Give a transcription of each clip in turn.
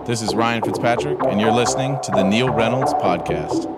This is Ryan Fitzpatrick, and you're listening to the Neil Reynolds Podcast.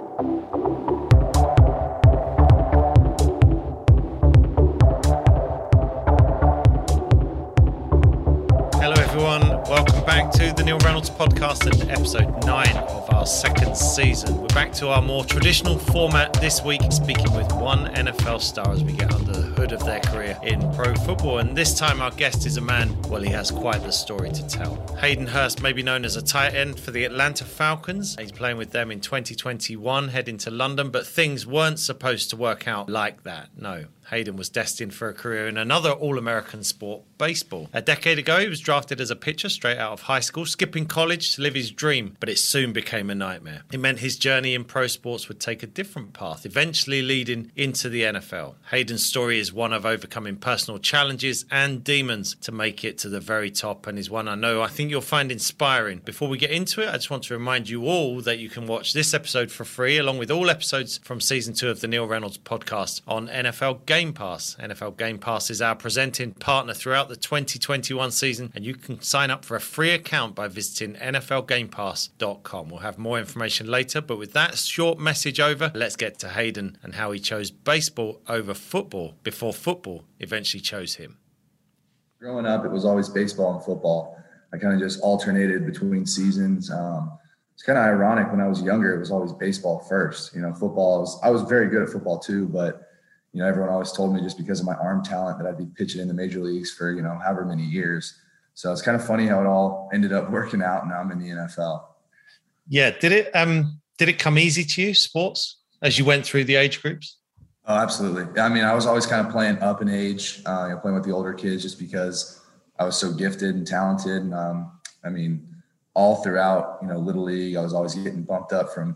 Hello, everyone. Welcome back to the Neil Reynolds Podcast and episode 9 of our second season. We're back to our more traditional format this week, speaking with one NFL star as we get under the hood of their career in pro football. And this time our guest is a man, well, he has quite the story to tell. Hayden Hurst may be known as a tight end for the Atlanta Falcons. He's playing with them in 2021, heading to London, but things weren't supposed to work out like that. No. Hayden was destined for a career in another All-American sport, baseball. A decade ago, he was drafted as a pitcher straight out of high school, skipping college to live his dream, but it soon became a nightmare. It meant his journey in pro sports would take a different path, eventually leading into the NFL. Hayden's story is one of overcoming personal challenges and demons to make it to the very top, and is one I think you'll find inspiring. Before we get into it, I just want to remind you all that you can watch this episode for free, along with all episodes from Season 2 of the Neil Reynolds Podcast on NFL Game Pass. NFL Game Pass is our presenting partner throughout the 2021 season, and you can sign up for a free account by visiting nflgamepass.com. We'll have more information later, but with that short message over, let's get to Hayden and how he chose baseball over football before football eventually chose him. Growing up, it was always baseball and football. I kind of just alternated between seasons. It's kind of ironic. When I was younger, it was always baseball first. Football, I was very good at football too, but everyone always told me just because of my arm talent that I'd be pitching in the major leagues for, however many years. So it's kind of funny how it all ended up working out, and now I'm in the NFL. Yeah. Did it come easy to you, sports, as you went through the age groups? Oh, absolutely. I mean, I was always kind of playing up in age, playing with the older kids just because I was so gifted and talented. And all throughout, Little League, I was always getting bumped up from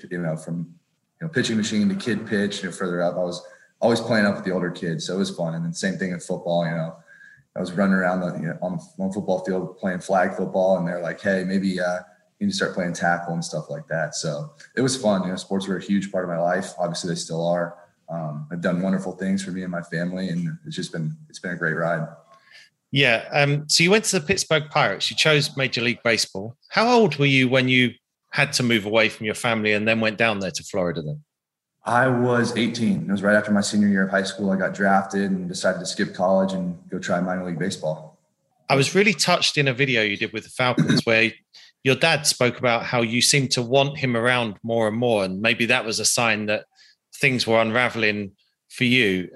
pitching machine to kid pitch. Further up, I was always playing up with the older kids. So it was fun. And then same thing in football, I was running around on the football field playing flag football, and they're like, hey, maybe you need to start playing tackle and stuff like that. So it was fun. Sports were a huge part of my life. Obviously, they still are. I've done wonderful things for me and my family, and it's been a great ride. Yeah. So you went to the Pittsburgh Pirates. You chose Major League Baseball. How old were you when you had to move away from your family and then went down there to Florida then? I was 18. It was right after my senior year of high school. I got drafted and decided to skip college and go try minor league baseball. I was really touched in a video you did with the Falcons where your dad spoke about how you seemed to want him around more and more. And maybe that was a sign that things were unraveling for you.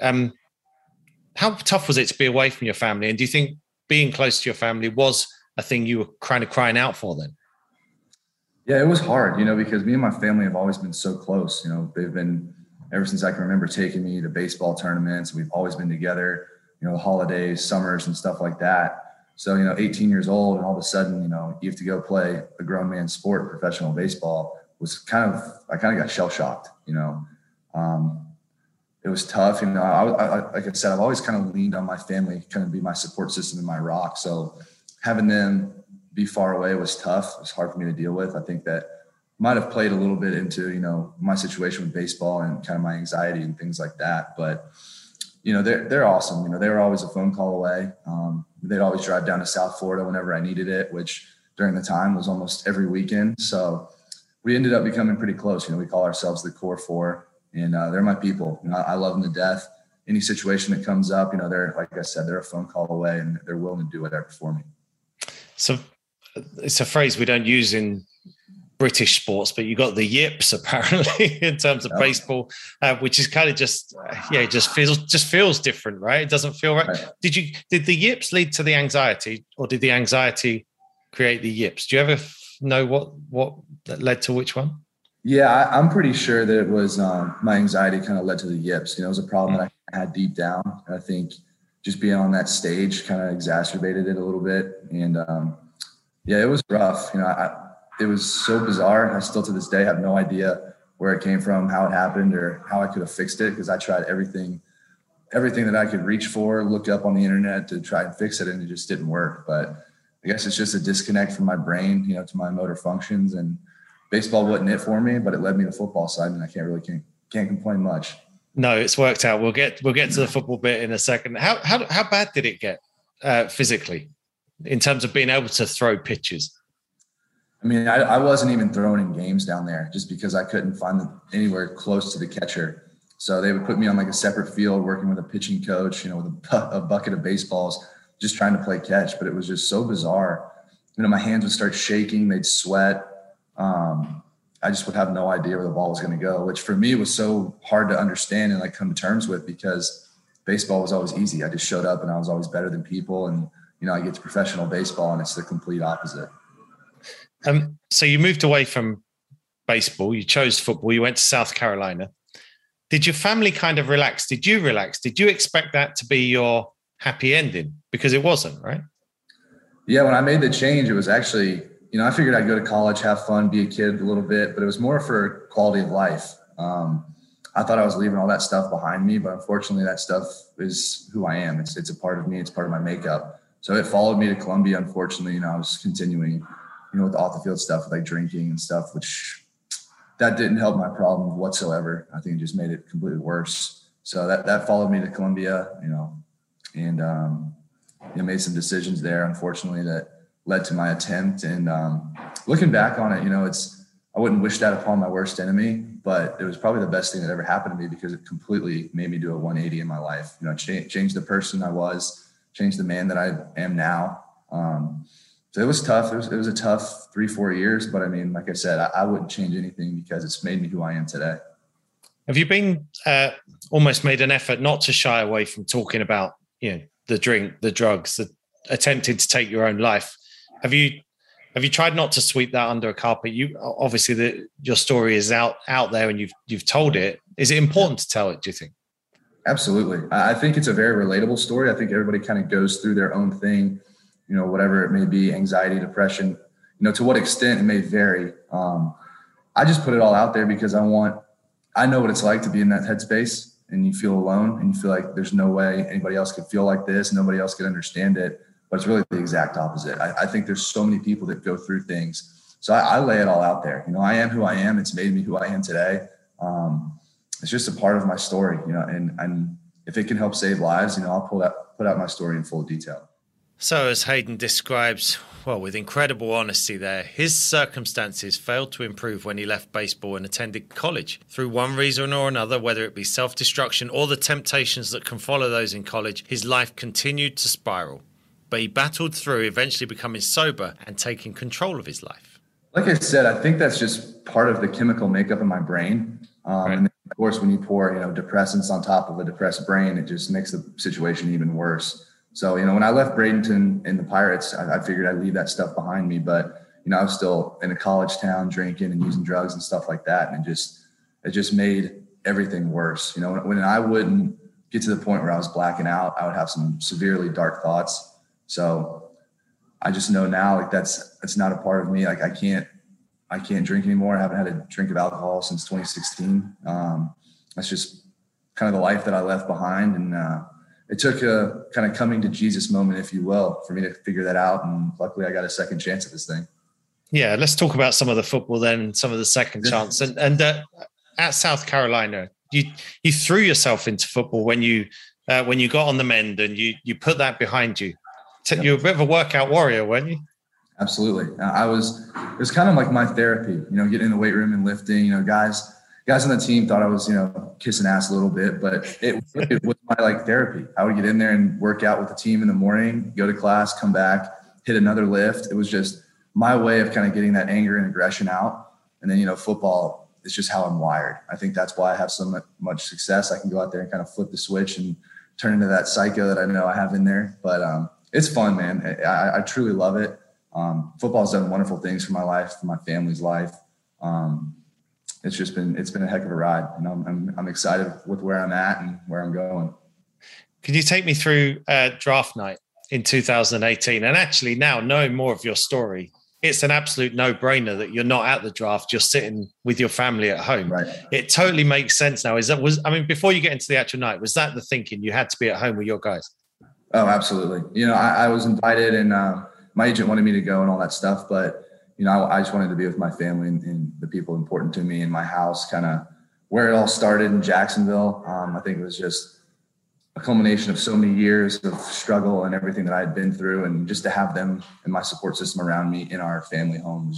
How tough was it to be away from your family? And do you think being close to your family was a thing you were kind of crying out for then? Yeah, it was hard, because me and my family have always been so close. They've been, ever since I can remember, taking me to baseball tournaments. We've always been together, holidays, summers and stuff like that. So, 18 years old and all of a sudden, you have to go play a grown man's sport, professional baseball, I kind of got shell shocked, It was tough. I like I said, I've always kind of leaned on my family, kind of be my support system and my rock. So having them be far away was tough. It was hard for me to deal with. I think that might have played a little bit into, my situation with baseball and kind of my anxiety and things like that. But, they're awesome. They were always a phone call away. They'd always drive down to South Florida whenever I needed it, which during the time was almost every weekend. So we ended up becoming pretty close. We call ourselves the Core Four, and they're my people. I love them to death. Any situation that comes up, they're, like I said, they're a phone call away, and they're willing to do whatever for me. So it's a phrase we don't use in British sports, but you got the yips apparently in terms of baseball, which is kind of just feels different, right? It doesn't feel right. Did the yips lead to the anxiety, or did the anxiety create the yips? Do you ever know what led to which one? Yeah, I'm pretty sure that it was my anxiety kind of led to the yips. It was a problem that I had deep down. I think just being on that stage kind of exacerbated it a little bit. And it was rough. It was so bizarre. I still to this day have no idea where it came from, how it happened, or how I could have fixed it, because I tried everything that I could reach for, looked up on the internet to try and fix it, and it just didn't work. But I guess it's just a disconnect from my brain, to my motor functions, and baseball wasn't it for me, but it led me to football side, and I can't complain much. No, it's worked out. We'll get to the football bit in a second. How bad did it get physically in terms of being able to throw pitches? I mean, I wasn't even thrown in games down there just because I couldn't find anywhere close to the catcher. So they would put me on like a separate field working with a pitching coach, with a bucket of baseballs, just trying to play catch. But it was just so bizarre. My hands would start shaking. They'd sweat. I just would have no idea where the ball was going to go, which for me was so hard to understand and like come to terms with, because baseball was always easy. I just showed up and I was always better than people. And, I get to professional baseball and it's the complete opposite. So you moved away from baseball, you chose football, you went to South Carolina. Did your family kind of relax? Did you relax? Did you expect that to be your happy ending? Because it wasn't, right? Yeah, when I made the change, it was actually, I figured I'd go to college, have fun, be a kid a little bit, but it was more for quality of life. I thought I was leaving all that stuff behind me, but unfortunately that stuff is who I am. It's a part of me. It's part of my makeup. So it followed me to Columbia. Unfortunately, I was continuing, with the off the field stuff, like drinking and stuff, which that didn't help my problem whatsoever. I think it just made it completely worse. So that followed me to Columbia, and made some decisions there, unfortunately, that led to my attempt. And looking back on it, I wouldn't wish that upon my worst enemy, but it was probably the best thing that ever happened to me because it completely made me do a 180 in my life. Changed the person I was, changed the man that I am now. So it was tough. It was a tough 3-4 years, but I mean, like I said, I wouldn't change anything because it's made me who I am today. Have you been almost made an effort not to shy away from talking about, the drink, the drugs, the attempted to take your own life? Have you tried not to sweep that under a carpet? You obviously your story is out there and you've told it. Is it important to tell it, do you think? Absolutely. I think it's a very relatable story. I think everybody kind of goes through their own thing, whatever it may be, anxiety, depression, to what extent it may vary. I just put it all out there because I know what it's like to be in that headspace and you feel alone and you feel like there's no way anybody else could feel like this. Nobody else could understand it, but it's really the exact opposite. I think there's so many people that go through things. So I lay it all out there. I am who I am. It's made me who I am today. It's just a part of my story, and if it can help save lives, I'll put out my story in full detail. So as Hayden describes, with incredible honesty there, his circumstances failed to improve when he left baseball and attended college. Through one reason or another, whether it be self-destruction or the temptations that can follow those in college, his life continued to spiral. But he battled through, eventually becoming sober and taking control of his life. Like I said, I think that's just part of the chemical makeup in my brain. Right. And then, of course, when you pour, depressants on top of a depressed brain, it just makes the situation even worse. So, when I left Bradenton and the Pirates, I figured I'd leave that stuff behind me. But, I was still in a college town drinking and using drugs and stuff like that. And it just made everything worse. When I wouldn't get to the point where I was blacking out, I would have some severely dark thoughts. So I just know now, like that's not a part of me. Like I can't drink anymore. I haven't had a drink of alcohol since 2016. That's just kind of the life that I left behind. And it took a kind of coming to Jesus moment, if you will, for me to figure that out. And luckily I got a second chance at this thing. Yeah. Let's talk about some of the football then, some of the second chance. And at South Carolina, you threw yourself into football when you got on the mend and you put that behind you. You were a bit of a workout warrior, weren't you? Absolutely. It was kind of like my therapy, getting in the weight room and lifting. Guys on the team thought I was, kissing ass a little bit, but it was my therapy. I would get in there and work out with the team in the morning, go to class, come back, hit another lift. It was just my way of kind of getting that anger and aggression out. And then, football is just how I'm wired. I think that's why I have so much success. I can go out there and kind of flip the switch and turn into that psycho that I know I have in there. But it's fun, man. I truly love it. Football's done wonderful things for my life, for my family's life. It's been a heck of a ride, and I'm excited with where I'm at and where I'm going. Could you take me through draft night in 2018? And actually now knowing more of your story, it's an absolute no-brainer that you're not at the draft, you're sitting with your family at home. Right. It totally makes sense now. Before you get into the actual night, was that the thinking you had to be at home with your guys? Oh, absolutely. I was invited and my agent wanted me to go and all that stuff, but I just wanted to be with my family and the people important to me in my house, kind of where it all started in Jacksonville. I think it was just a culmination of so many years of struggle and everything that I had been through. And just to have them and my support system around me in our family home was just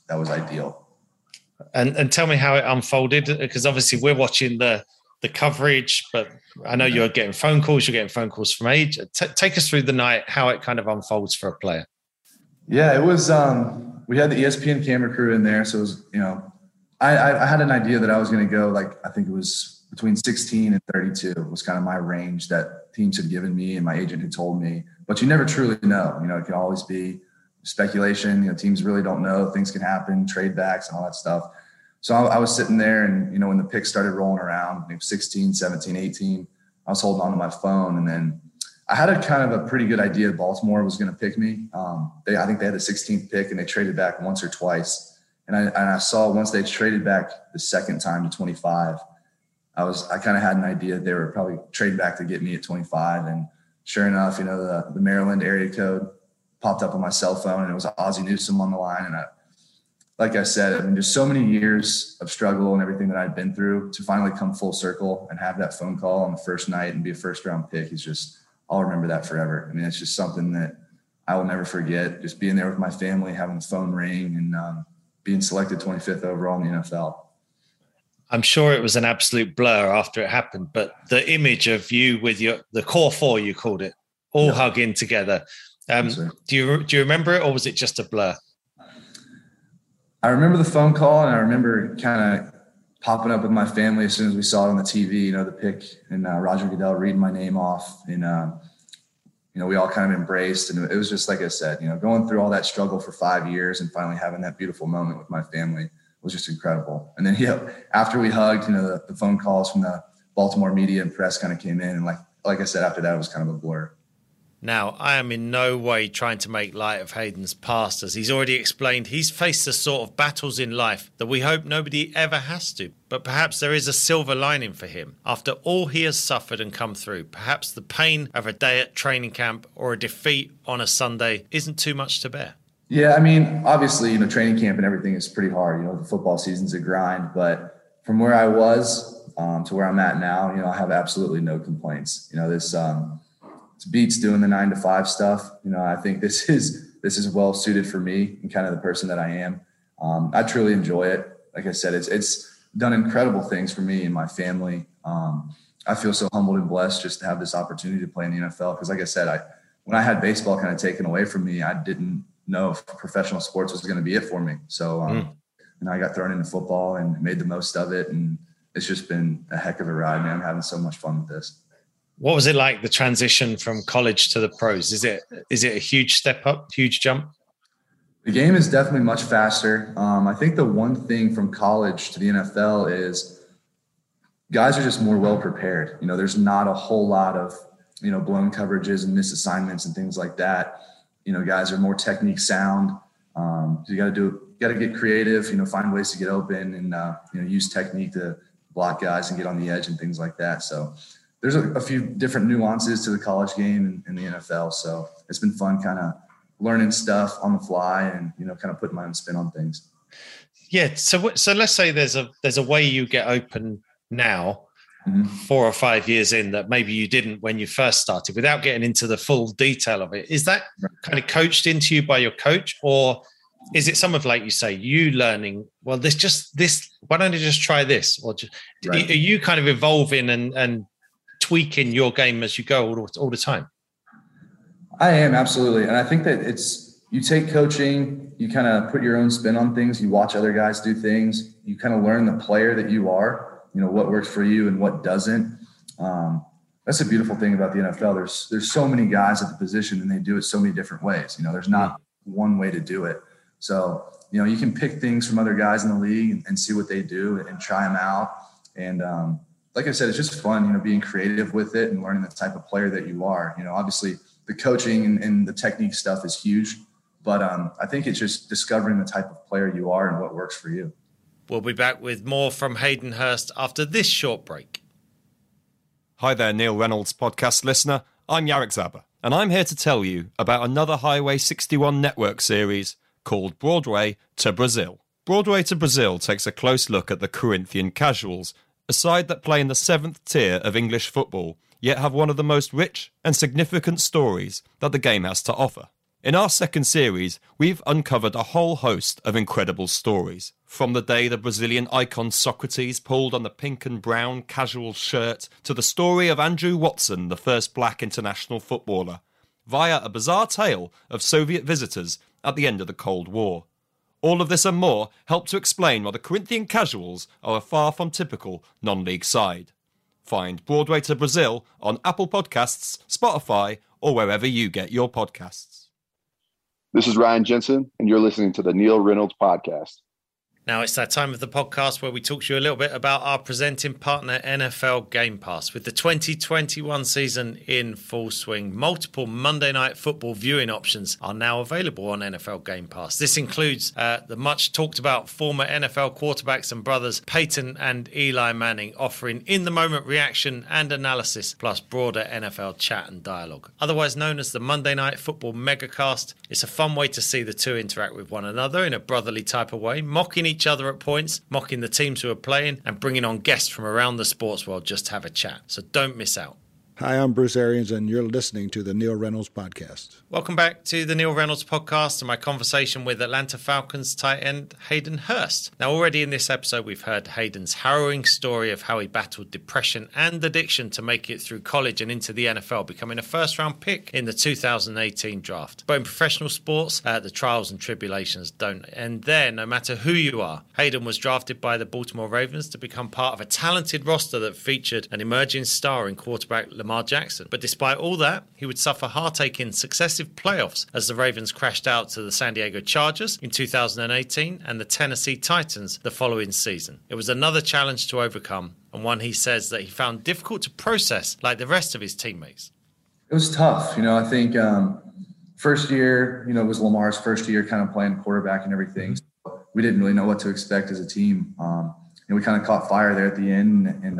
ideal. And tell me how it unfolded, because obviously we're watching the coverage, but I know you're getting phone calls from age. Take us through the night, how it kind of unfolds for a player. Yeah, it was, we had the ESPN camera crew in there. So it was, I had an idea that I was going to go, like, I think it was between 16 and 32 was kind of my range that teams had given me and my agent had told me, but you never truly know, it can always be speculation. Teams really don't know. Things can happen, trade backs and all that stuff. So I was sitting there and, when the picks started rolling around, 16, 17, 18, I was holding onto my phone. And then I had a kind of a pretty good idea Baltimore was going to pick me. I think they had the 16th pick and they traded back once or twice. And I saw once they traded back the second time to 25, I kind of had an idea they were probably trading back to get me at 25. And sure enough, the Maryland area code popped up on my cell phone and it was Ozzie Newsome on the line. And like I said, just so many years of struggle and everything that I'd been through to finally come full circle and have that phone call on the first night and be a first round pick is just, I'll remember that forever. It's just something that I will never forget. Just being there with my family, having the phone ring and being selected 25th overall in the NFL. I'm sure it was an absolute blur after it happened, but the image of you with the core four, you called it, all hugging together. Do you remember it, or was it just a blur? I remember the phone call, and I remember kind of popping up with my family as soon as we saw it on the TV, the pick and Roger Goodell reading my name off. And, we all kind of embraced. And it was just, like I said, going through all that struggle for 5 years and finally having that beautiful moment with my family was just incredible. And then, after we hugged, the phone calls from the Baltimore media and press kind of came in. And like I said, after that, it was kind of a blur. Now, I am in no way trying to make light of Hayden's past. As he's already explained, he's faced the sort of battles in life that we hope nobody ever has to. But perhaps there is a silver lining for him. After all he has suffered and come through, perhaps the pain of a day at training camp or a defeat on a Sunday isn't too much to bear. Yeah, obviously, training camp and everything is pretty hard. The football season's a grind. But from where I was to where I'm at now, I have absolutely no complaints. This beats doing the 9-to-5 stuff. I think this is well suited for me and kind of the person that I am. I truly enjoy it. Like I said, it's done incredible things for me and my family. I feel so humbled and blessed just to have this opportunity to play in the NFL. Because like I said, when I had baseball kind of taken away from me, I didn't know if professional sports was going to be it for me. So, I got thrown into football and made the most of it. And it's just been a heck of a ride, man. I'm having so much fun with this. What was it like, the transition from college to the pros? Is it a huge step up, huge jump? The game is definitely much faster. I think the one thing from college to the NFL is guys are just more well prepared. There's not a whole lot of, blown coverages and misassignments and things like that. Guys are more technique sound. You got to get creative, find ways to get open and, use technique to block guys and get on the edge and things like that. So there's a few different nuances to the college game and the NFL. So it's been fun kind of learning stuff on the fly and, kind of putting my own spin on things. Yeah. So let's say there's a way you get open now, 4 or 5 years in, that maybe you didn't when you first started, without getting into the full detail of it. Is that kind of coached into you by your coach, or is it some of, like you say, you learning, well, this, why don't you just try this? Or are you kind of evolving and tweaking your game as you go all the time? I am, absolutely. And I think that you take coaching, you kind of put your own spin on things, you watch other guys do things, you kind of learn the player that you are, what works for you and what doesn't. That's a beautiful thing about the NFL. There's so many guys at the position and they do it so many different ways. There's not one way to do it. So, you can pick things from other guys in the league and see what they do and try them out. And, like I said, it's just fun, being creative with it and learning the type of player that you are. Obviously the coaching and the technique stuff is huge, but I think it's just discovering the type of player you are and what works for you. We'll be back with more from Hayden Hurst after this short break. Hi there, Neil Reynolds podcast listener. I'm Yarek Zaba, and I'm here to tell you about another Highway 61 network series called Broadway to Brazil. Broadway to Brazil takes a close look at the Corinthian Casuals, a side that play in the 7th tier of English football, yet have one of the most rich and significant stories that the game has to offer. In our second series, we've uncovered a whole host of incredible stories. From the day the Brazilian icon Socrates pulled on the pink and brown casual shirt to the story of Andrew Watson, the first black international footballer, via a bizarre tale of Soviet visitors at the end of the Cold War. All of this and more help to explain why the Corinthian Casuals are a far from typical non-league side. Find Broadway to Brazil on Apple Podcasts, Spotify, or wherever you get your podcasts. This is Ryan Jensen, and you're listening to the Neil Reynolds Podcast. Now it's that time of the podcast where we talk to you a little bit about our presenting partner, NFL Game Pass. With the 2021 season in full swing, multiple Monday Night Football viewing options are now available on NFL Game Pass. This includes the much talked about former NFL quarterbacks and brothers Peyton and Eli Manning, offering in-the-moment reaction and analysis, plus broader NFL chat and dialogue. Otherwise known as the Monday Night Football Megacast, it's a fun way to see the two interact with one another in a brotherly type of way, mocking each other at points, mocking the teams who are playing, and bringing on guests from around the sports world just to have a chat. So don't miss out. Hi, I'm Bruce Arians, and you're listening to the Neil Reynolds Podcast. Welcome back to the Neil Reynolds Podcast and my conversation with Atlanta Falcons tight end Hayden Hurst. Now, already in this episode, we've heard Hayden's harrowing story of how he battled depression and addiction to make it through college and into the NFL, becoming a first-round pick in the 2018 draft. But in professional sports, the trials and tribulations don't end there, no matter who you are. Hayden was drafted by the Baltimore Ravens to become part of a talented roster that featured an emerging star in quarterback Lamar Jackson. But despite all that, he would suffer heartache in successive playoffs as the Ravens crashed out to the San Diego Chargers in 2018 and the Tennessee Titans the following season. It was another challenge to overcome, and one he says that he found difficult to process like the rest of his teammates. It was tough. I think first year, was Lamar's first year kind of playing quarterback and everything. So we didn't really know what to expect as a team. We kind of caught fire there at the end, and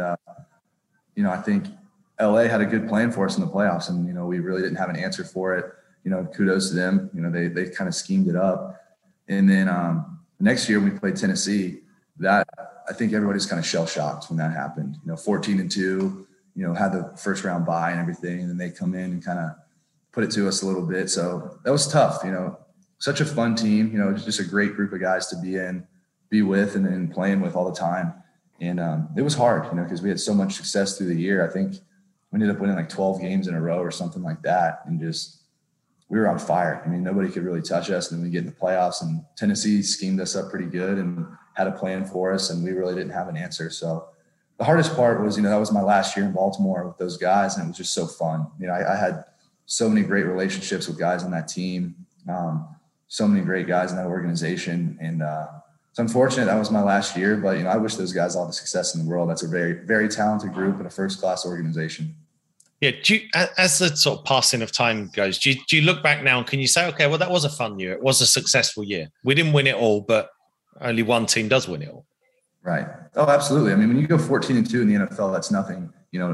I think LA had a good plan for us in the playoffs, and we really didn't have an answer for it. Kudos to them. They kind of schemed it up. And then next year we played Tennessee. That I think everybody's kind of shell shocked when that happened. 14-2. Had the first round bye and everything, and then they come in and kind of put it to us a little bit. So that was tough. Such a fun team. It was just a great group of guys to be with, and then playing with all the time. And it was hard, because we had so much success through the year. I think we ended up winning like 12 games in a row or something like that. And we were on fire. Nobody could really touch us. And then we get in the playoffs, and Tennessee schemed us up pretty good and had a plan for us, and we really didn't have an answer. So the hardest part was, that was my last year in Baltimore with those guys, and it was just so fun. I had so many great relationships with guys on that team, so many great guys in that organization. And it's unfortunate that was my last year, but, I wish those guys all the success in the world. That's a very, very talented group and a first-class organization. Yeah. As the sort of passing of time goes, do you look back now and can you say, okay, well, that was a fun year. It was a successful year. We didn't win it all, but only one team does win it all. Right. Oh, absolutely. when you go 14-2 in the NFL, that's nothing,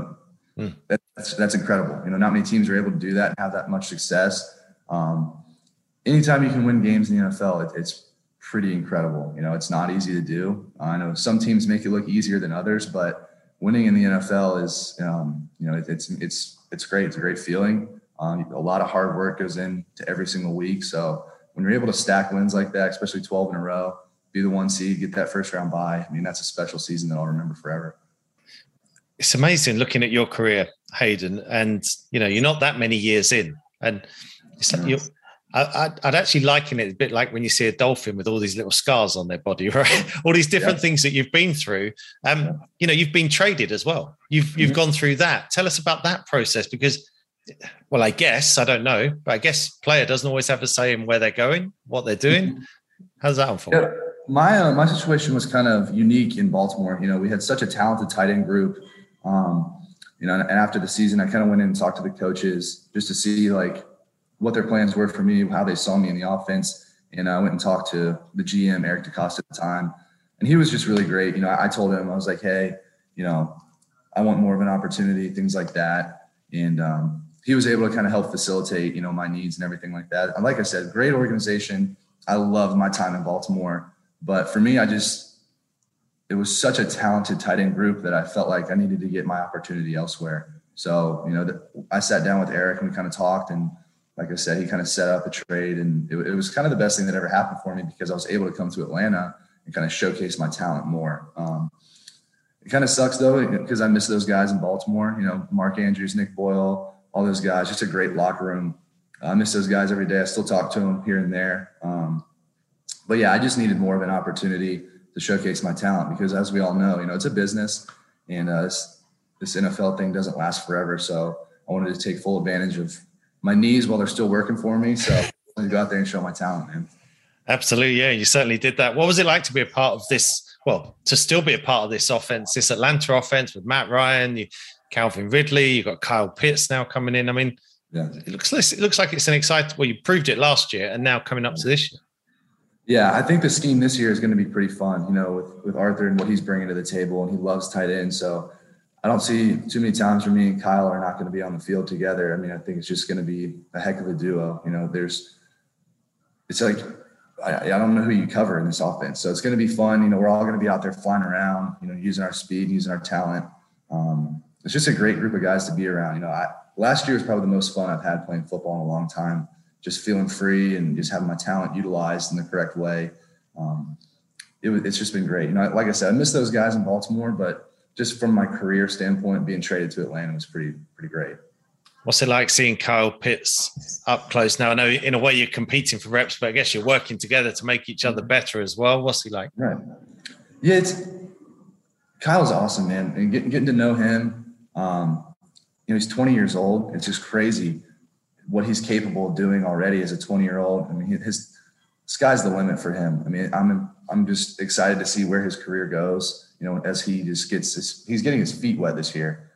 that's incredible. Not many teams are able to do that and have that much success. Anytime you can win games in the NFL, it's pretty incredible. It's not easy to do. I know some teams make it look easier than others, but winning in the NFL is, it's great. It's a great feeling. A lot of hard work goes into every single week. So when you're able to stack wins like that, especially 12 in a row, be the 1 seed, get that first round bye, that's a special season that I'll remember forever. It's amazing looking at your career, Hayden, and you're not that many years in, and it's like I'd actually liken it a bit like when you see a dolphin with all these little scars on their body, right? All these different things that you've been through. You've been traded as well. You've gone through that. Tell us about that process, because, well, I don't know, but I guess player doesn't always have a say in where they're going, what they're doing. How does that unfold? Yeah, my situation was kind of unique in Baltimore. We had such a talented tight end group. And after the season, I kind of went in and talked to the coaches just to see what their plans were for me, how they saw me in the offense. And I went and talked to the GM, Eric DeCosta at the time. And he was just really great. I told him, I was like, hey, I want more of an opportunity, things like that. And he was able to kind of help facilitate, my needs and everything like that. And like I said, great organization. I loved my time in Baltimore. But for me, it was such a talented tight end group that I felt like I needed to get my opportunity elsewhere. So, I sat down with Eric and we kind of talked, and like I said, he kind of set up a trade, and it was kind of the best thing that ever happened for me because I was able to come to Atlanta and kind of showcase my talent more. It kind of sucks though, because I miss those guys in Baltimore, Mark Andrews, Nick Boyle, all those guys, just a great locker room. I miss those guys every day. I still talk to them here and there. But yeah, I just needed more of an opportunity to showcase my talent because as we all know, it's a business, and this NFL thing doesn't last forever. So I wanted to take full advantage of my knees while they're still working for me. So I wanted to go out there and show my talent, man. Absolutely. Yeah, you certainly did that. What was it like to be a part of this? Well, to still be a part of this offense, this Atlanta offense with Matt Ryan, Calvin Ridley, you've got Kyle Pitts now coming in. I mean, yeah, it looks like it's an exciting. Well, you proved it last year, and now coming up to this year. Yeah, I think the scheme this year is going to be pretty fun. With Arthur and what he's bringing to the table, and he loves tight ends. So I don't see too many times where me and Kyle are not going to be on the field together. I mean, I think it's just going to be a heck of a duo. It's like I don't know who you cover in this offense, so it's going to be fun. We're all going to be out there flying around, using our speed, using our talent. It's just a great group of guys to be around. Last year was probably the most fun I've had playing football in a long time. Just feeling free and just having my talent utilized in the correct way. It's just been great. Like I said, I miss those guys in Baltimore, but just from my career standpoint, being traded to Atlanta was pretty great. What's it like seeing Kyle Pitts up close now? I know in a way you're competing for reps, but I guess you're working together to make each other better as well. What's he like? Right. Yeah, Kyle's awesome, man. And getting to know him, he's 20 years old. It's just crazy what he's capable of doing already as a 20-year-old. I mean, his sky's the limit for him. I mean, I'm just excited to see where his career goes, as he just he's getting his feet wet this year.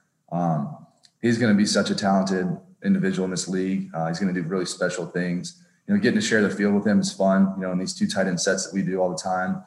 He's going to be such a talented individual in this league. He's going to do really special things. Getting to share the field with him is fun, in these two tight end sets that we do all the time.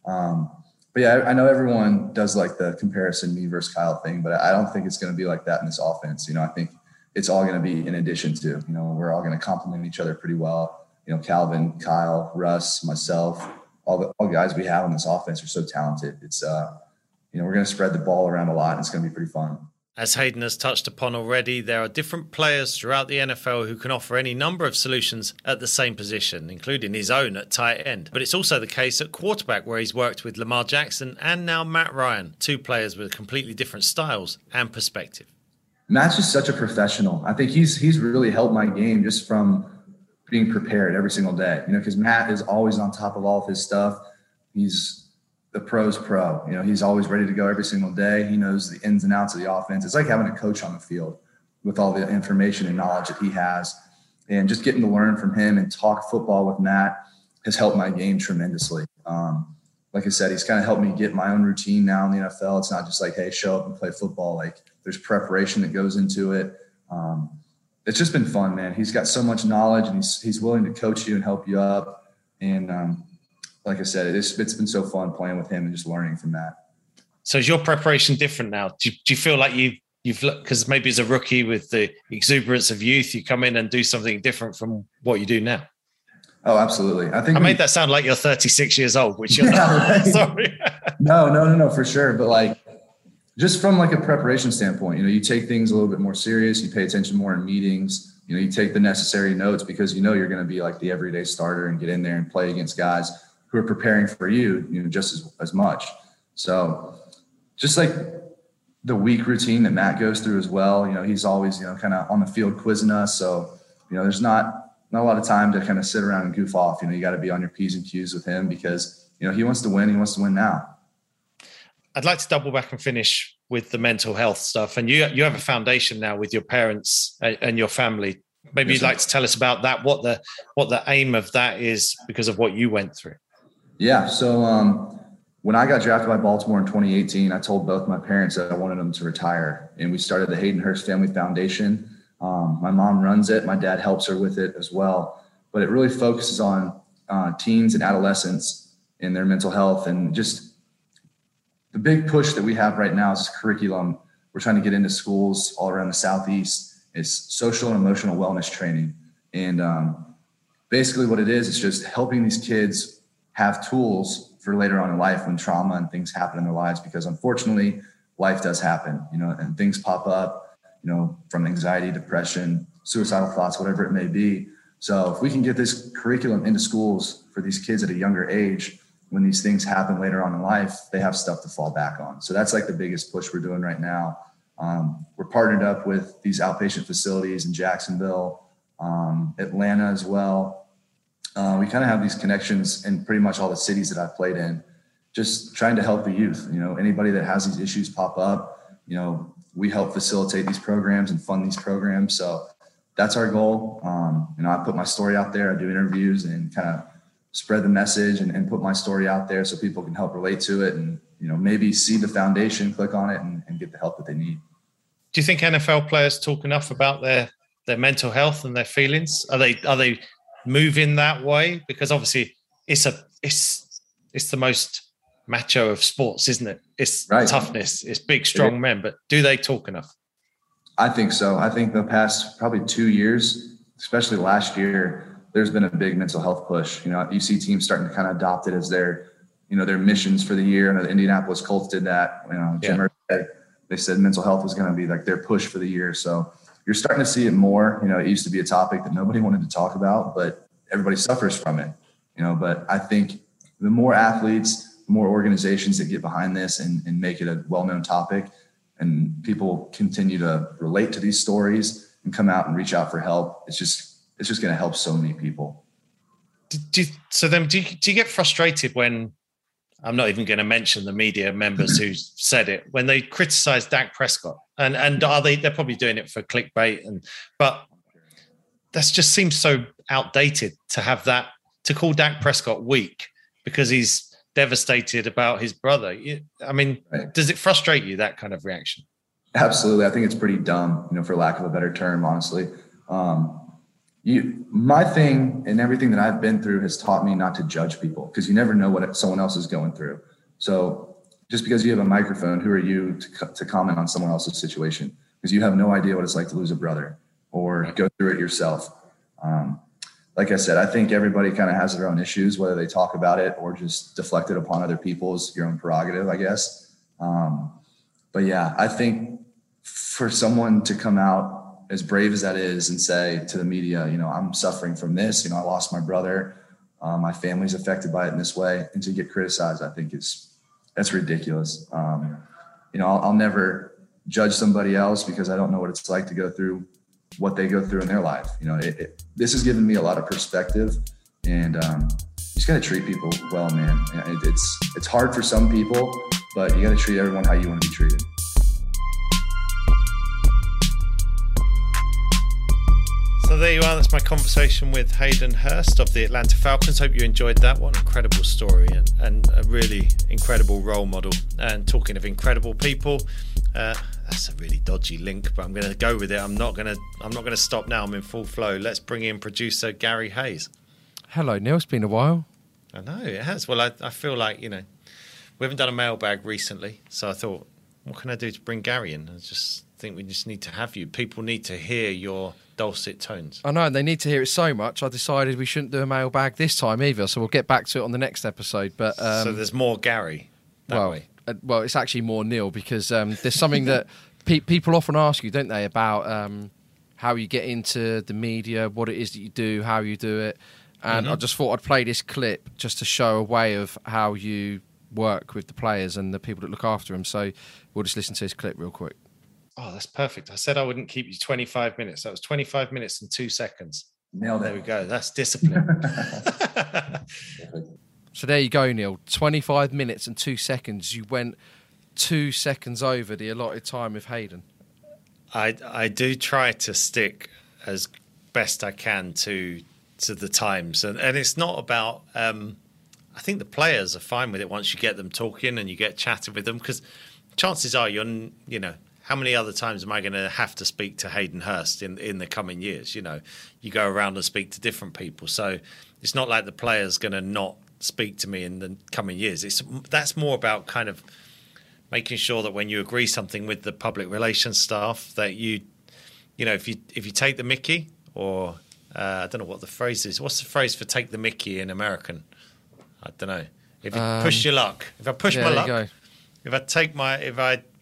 But yeah, I know everyone does like the comparison me versus Kyle thing, but I don't think it's going to be like that in this offense. I think it's all going to be in addition to, we're all going to complement each other pretty well. Calvin, Kyle, Russ, myself, all the guys we have on this offense are so talented. It's, we're going to spread the ball around a lot, and it's going to be pretty fun. As Hayden has touched upon already, there are different players throughout the NFL who can offer any number of solutions at the same position, including his own at tight end. But it's also the case at quarterback, where he's worked with Lamar Jackson and now Matt Ryan, two players with completely different styles and perspective. Matt's just such a professional. I think he's really helped my game just from being prepared every single day, because Matt is always on top of all of his stuff. He's the pro's pro. He's always ready to go every single day. He knows the ins and outs of the offense. It's like having a coach on the field with all the information and knowledge that he has. And just getting to learn from him and talk football with Matt has helped my game tremendously. Like I said, he's kind of helped me get my own routine now in the NFL. It's not just like, hey, show up and play football. Like, there's preparation that goes into it. It's just been fun, man. He's got so much knowledge, and he's willing to coach you and help you up. And like I said, it's been so fun playing with him and just learning from that. So is your preparation different now? Do you feel like you've looked, because maybe as a rookie with the exuberance of youth, you come in and do something different from what you do now? Oh, absolutely. I made that sound like you're 36 years old, which you're not. Right. Sorry. No, for sure. But like, just from like a preparation standpoint, you take things a little bit more serious. You pay attention more in meetings. You take the necessary notes because you're going to be like the everyday starter and get in there and play against guys who are preparing for you, just as much. So just like the week routine that Matt goes through as well, he's always, kind of on the field quizzing us. So, there's not a lot of time to kind of sit around and goof off. You got to be on your P's and Q's with him because, he wants to win. He wants to win now. I'd like to double back and finish with the mental health stuff. And you have a foundation now with your parents and your family. Maybe you'd like to tell us about that, what the aim of that is because of what you went through. Yeah. So when I got drafted by Baltimore in 2018, I told both my parents that I wanted them to retire. And we started the Hayden Hurst Family Foundation. My mom runs it. My dad helps her with it as well. But it really focuses on teens and adolescents and their mental health. And just the big push that we have right now is curriculum. We're trying to get into schools all around the Southeast. It's social and emotional wellness training. And basically what it is, it's just helping these kids have tools for later on in life when trauma and things happen in their lives, because unfortunately life does happen, and things pop up, from anxiety, depression, suicidal thoughts, whatever it may be. So if we can get this curriculum into schools for these kids at a younger age, when these things happen later on in life, they have stuff to fall back on. So that's like the biggest push we're doing right now. We're partnered up with these outpatient facilities in Jacksonville, Atlanta as well. We kind of have these connections in pretty much all the cities that I've played in, just trying to help the youth. Anybody that has these issues pop up, we help facilitate these programs and fund these programs. So that's our goal. I put my story out there. I do interviews and kind of spread the message and put my story out there so people can help relate to it and, maybe see the foundation, click on it and get the help that they need. Do you think NFL players talk enough about their mental health and their feelings? Are they moving that way? Because obviously it's the most macho of sports, isn't it? It's right. Toughness, it's big, strong men, but do they talk enough? I think so. I think the past probably 2 years, especially last year, there's been a big mental health push. You see teams starting to kind of adopt it as their missions for the year. And the Indianapolis Colts did that. Jim Irsay, they said mental health was going to be like their push for the year. So you're starting to see it more. It used to be a topic that nobody wanted to talk about, but everybody suffers from it. But I think the more athletes, the more organizations that get behind this and make it a well-known topic, and people continue to relate to these stories and come out and reach out for help, it's just going to help so many people. Do you get frustrated when, I'm not even going to mention the media members who said it, when they criticize Dak Prescott and they're probably doing it for clickbait, but that just seems so outdated to have that, to call Dak Prescott weak because he's devastated about his brother. Right. Does it frustrate you, that kind of reaction? Absolutely. I think it's pretty dumb, for lack of a better term, honestly. My thing and everything that I've been through has taught me not to judge people, because you never know what someone else is going through. So just because you have a microphone, who are you to comment on someone else's situation? Because you have no idea what it's like to lose a brother or go through it yourself. Like I said, I think everybody kind of has their own issues, whether they talk about it or just deflect it upon other people is your own prerogative, I guess. But yeah, I think for someone to come out as brave as that is and say to the media, I'm suffering from this, I lost my brother, my family's affected by it in this way, and to get criticized, I think that's ridiculous. I'll never judge somebody else because I don't know what it's like to go through what they go through in their life. This has given me a lot of perspective, and you just got to treat people well, man. It's hard for some people, but you got to treat everyone how you want to be treated. So there you are. That's my conversation with Hayden Hurst of the Atlanta Falcons. Hope you enjoyed that. What an incredible story and a really incredible role model. And talking of incredible people, that's a really dodgy link, but I'm going to go with it. I'm not going to stop now. I'm in full flow. Let's bring in producer Gary Hayes. Hello, Neil. It's been a while. I know it has. Well, I feel like we haven't done a mailbag recently, so I thought, what can I do to bring Gary in? I just think we just need to have you. People need to hear your dulcet tones. I know, and they need to hear it so much. I decided we shouldn't do a mailbag this time either, so we'll get back to it on the next episode. But so there's more Gary that way. Well, it's actually more Neil, because there's something that people often ask you, don't they, about how you get into the media, what it is that you do, how you do it. And I just thought I'd play this clip just to show a way of how you work with the players and the people that look after them. So we'll just listen to this clip real quick. Oh, that's perfect. I said I wouldn't keep you 25 minutes. That was 25 minutes and 2 seconds. Nailed it. There we go. That's discipline. So there you go, Neil. 25 minutes and 2 seconds. You went 2 seconds over the allotted time with Hayden. I do try to stick as best I can to the times. And it's not about... I think the players are fine with it once you get them talking and you get chatting with them, because chances are how many other times am I going to have to speak to Hayden Hurst in the coming years? You go around and speak to different people. So it's not like the player's going to not speak to me in the coming years. That's more about kind of making sure that when you agree something with the public relations staff, that if you take the mickey, or I don't know what the phrase is. What's the phrase for take the mickey in American? I don't know. If you push your luck, if I push my luck, if I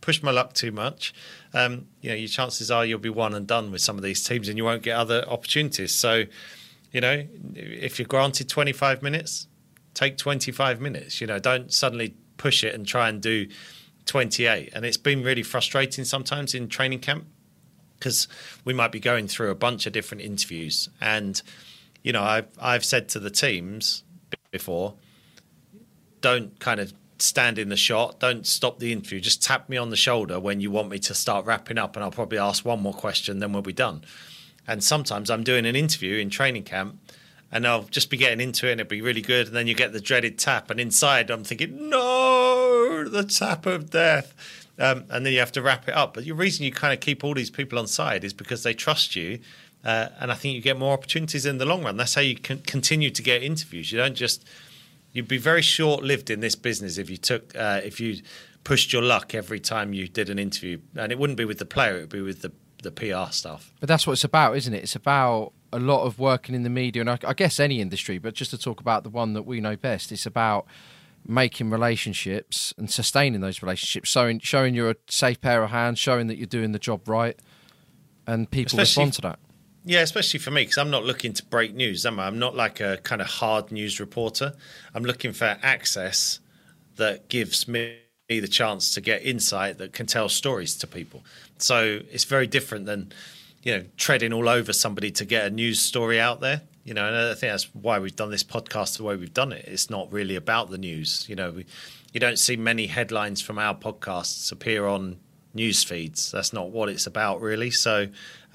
push my luck too much, your chances are you'll be one and done with some of these teams and you won't get other opportunities. So, if you're granted 25 minutes, take 25 minutes. Don't suddenly push it and try and do 28. And it's been really frustrating sometimes in training camp because we might be going through a bunch of different interviews. And, I've said to the teams before, don't kind of stand in the shot, don't stop the interview, just tap me on the shoulder when you want me to start wrapping up, and I'll probably ask one more question, then we'll be done. And sometimes I'm doing an interview in training camp and I'll just be getting into it and it'll be really good, and then you get the dreaded tap, and inside I'm thinking, no, the tap of death. And then you have to wrap it up. But the reason you kind of keep all these people on side is because they trust you, and I think you get more opportunities in the long run. That's how you can continue to get interviews. You don't just... You'd be very short-lived in this business if you pushed your luck every time you did an interview. And it wouldn't be with the player, it would be with the PR stuff. But that's what it's about, isn't it? It's about a lot of working in the media, and I guess any industry, but just to talk about the one that we know best, it's about making relationships and sustaining those relationships, showing you're a safe pair of hands, showing that you're doing the job right, and people respond to that. Yeah, especially for me, because I'm not looking to break news, am I? I'm not like a kind of hard news reporter. I'm looking for access that gives me the chance to get insight that can tell stories to people. So it's very different than, treading all over somebody to get a news story out there. And I think that's why we've done this podcast the way we've done it. It's not really about the news. You don't see many headlines from our podcasts appear on news feeds. That's not what it's about, really. So,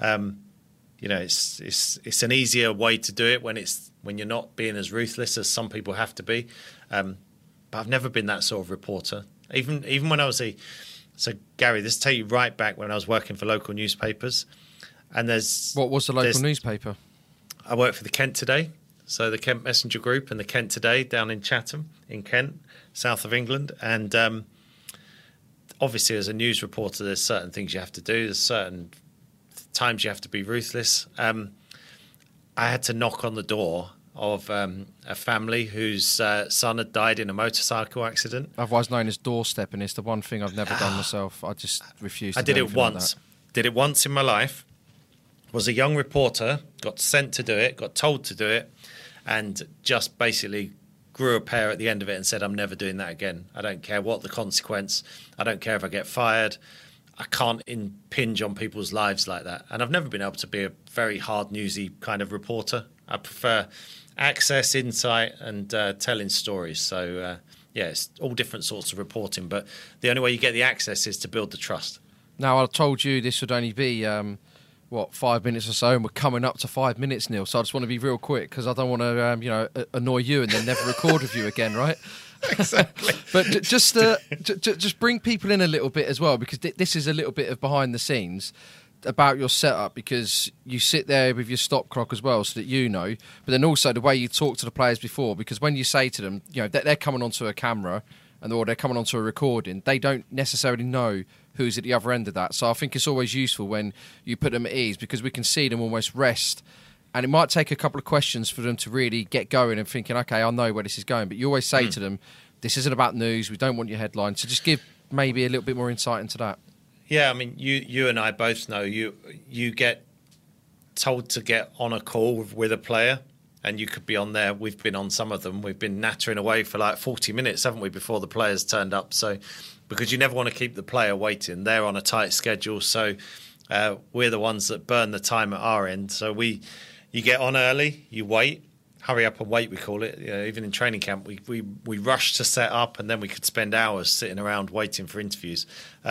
it's an easier way to do it when you're not being as ruthless as some people have to be. But I've never been that sort of reporter. Even when I was so Gary, this take you right back when I was working for local newspapers. And what was the local newspaper? I worked for the Kent Today, so the Kent Messenger Group and the Kent Today down in Chatham, in Kent, south of England. And obviously, as a news reporter, there's certain things you have to do. There's certain times you have to be ruthless. I had to knock on the door of a family whose son had died in a motorcycle accident. Otherwise known as doorstep, and it's the one thing I've never done myself. I just refuse to do it once. Did it once in my life. Was a young reporter, got sent to do it, got told to do it, and just basically grew a pair at the end of it and said, I'm never doing that again. I don't care what the consequence. I don't care if I get fired. I can't impinge on people's lives like that. And I've never been able to be a very hard newsy kind of reporter. I prefer access, insight, and telling stories. So, it's all different sorts of reporting. But the only way you get the access is to build the trust. Now, I told you this would only be, 5 minutes or so, and we're coming up to 5 minutes, Neil. So I just want to be real quick because I don't want to, annoy you and then never record with you again, right? Exactly. But just bring people in a little bit as well, because this is a little bit of behind the scenes about your setup, because you sit there with your stop clock as well so that you know, but then also the way you talk to the players before, because when you say to them, they're coming onto a camera or they're coming onto a recording, they don't necessarily know who's at the other end of that. So I think it's always useful when you put them at ease, because we can see them almost rest. And it might take a couple of questions for them to really get going and thinking, okay, I know where this is going. But you always say to them, this isn't about news. We don't want your headline. So just give maybe a little bit more insight into that. Yeah, I mean, you and I both know you get told to get on a call with a player, and you could be on there. We've been on some of them. We've been nattering away for like 40 minutes, haven't we, before the players turned up. So because you never want to keep the player waiting. They're on a tight schedule. So we're the ones that burn the time at our end. So you get on early, you wait, hurry up and wait, we call it. Even in training camp, we rush to set up, and then we could spend hours sitting around waiting for interviews.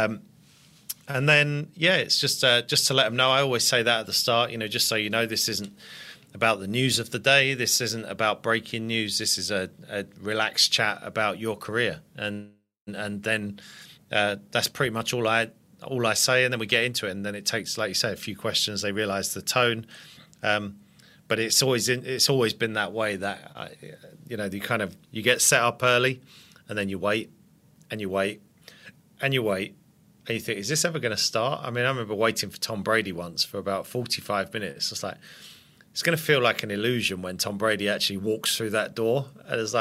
And then, it's just to let them know. I always say that at the start, just so you know, this isn't about the news of the day. This isn't about breaking news. This is a relaxed chat about your career. And then that's pretty much all I say. And then we get into it. And then it takes, like you say, a few questions. They realise the tone. But it's always been that way, that you get set up early, and then you wait, and you wait, and you wait. And you think, is this ever going to start? I mean, I remember waiting for Tom Brady once for about 45 minutes. It's like, it's going to feel like an illusion when Tom Brady actually walks through that door. And it's like,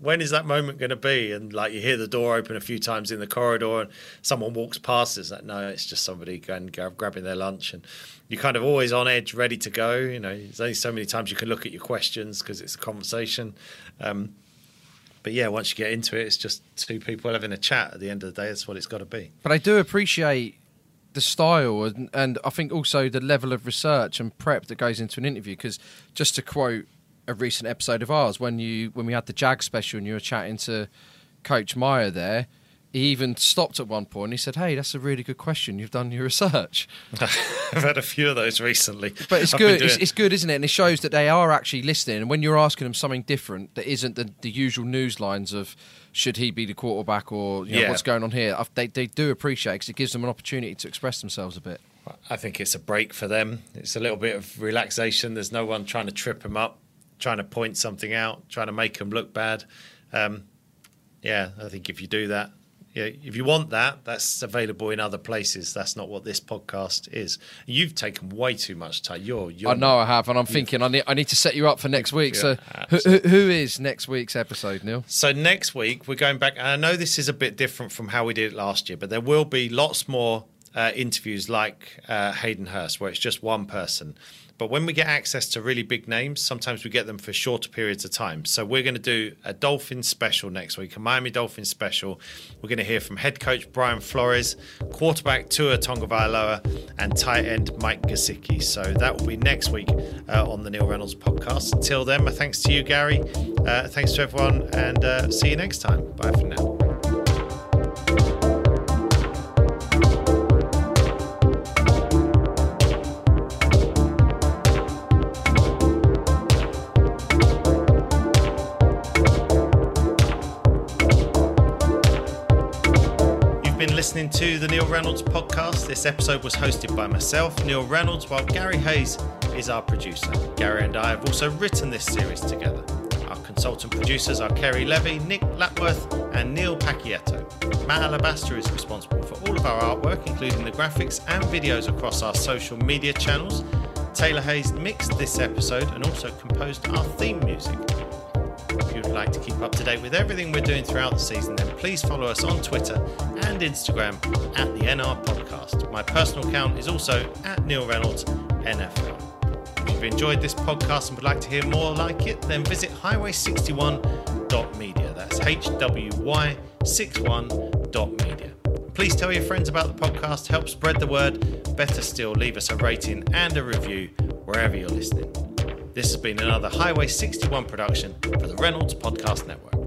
when is that moment going to be? And like you hear the door open a few times in the corridor and someone walks past. It's like, no, it's just somebody going grabbing their lunch. And you're kind of always on edge, ready to go. You know, there's only so many times you can look at your questions because it's a conversation. But yeah, once you get into it, it's just two people having a chat at the end of the day. That's what it's got to be. But I do appreciate the style and I think also the level of research and prep that goes into an interview. Because just to quote a recent episode of ours, when we had the Jag special and you were chatting to Coach Meyer there, he even stopped at one point and he said, "Hey, that's a really good question. You've done your research." I've had a few of those recently. But it's good. It's good, isn't it? And it shows that they are actually listening. And when you're asking them something different that isn't the usual news lines of should he be the quarterback or what's going on here, they do appreciate it because it gives them an opportunity to express themselves a bit. I think it's a break for them. It's a little bit of relaxation. There's no one trying to trip them up, trying to point something out, trying to make them look bad. I think if you do that, if you want that, that's available in other places. That's not what this podcast is. You've taken way too much time. I know I have, and I'm thinking I need to set you up for next week. So who is next week's episode, Neil? So next week we're going back, and I know this is a bit different from how we did it last year, but there will be lots more interviews like Hayden Hurst, where it's just one person. But when we get access to really big names, sometimes we get them for shorter periods of time. So we're going to do a Dolphins special next week, a Miami Dolphins special. We're going to hear from head coach Brian Flores, quarterback Tua Tagovailoa, and tight end Mike Gesicki. So that will be next week on the Neil Reynolds podcast. Until then, my thanks to you, Gary. Thanks to everyone, and see you next time. Bye for now. Listening to the Neil Reynolds podcast. This episode was hosted by myself, Neil Reynolds, while Gary Hayes is our producer. Gary and I have also written this series together. Our consultant producers are Kerry Levy, Nick Lapworth, and Neil Pacquietto. Matt Alabaster is responsible for all of our artwork, including the graphics and videos across our social media channels. Taylor Hayes mixed this episode and also composed our theme music. If you'd like to keep up to date with everything we're doing throughout the season, then please follow us on Twitter and Instagram at the NR Podcast. My personal account is also at Neil Reynolds NFL. If you've enjoyed this podcast and would like to hear more like it, then visit highway61.media. That's HWY61.media. Please tell your friends about the podcast, help spread the word. Better still, leave us a rating and a review wherever you're listening. This has been another Highway 61 production for the Reynolds Podcast Network.